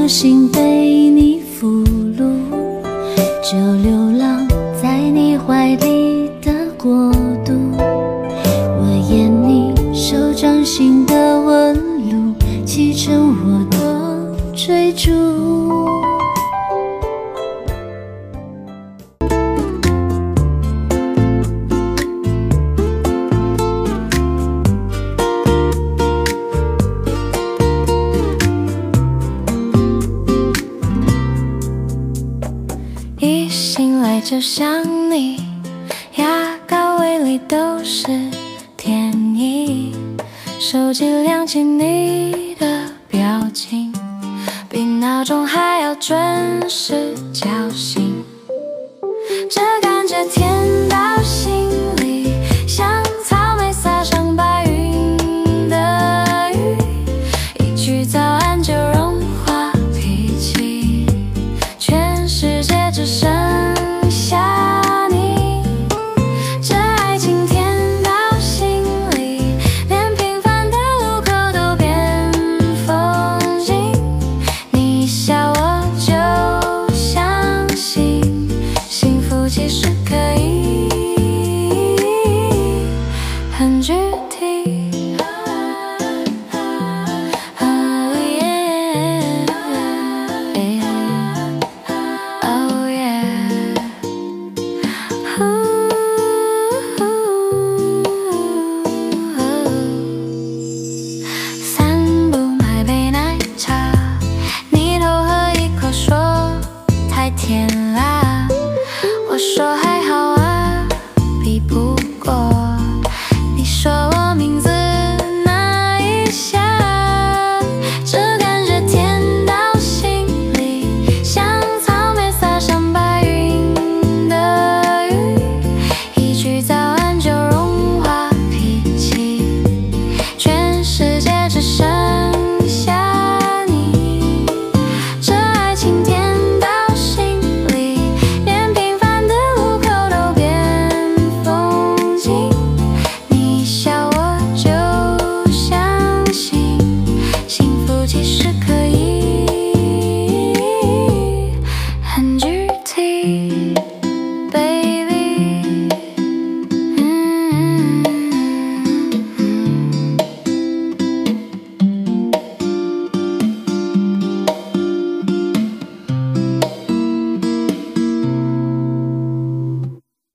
伤心被你俘虏，就流浪在你怀里的国度。我演你手掌心的纹路，砌成我的追逐。 一醒来就想你，牙膏味里都是甜意，手机亮起你的表情，比闹钟还要准时叫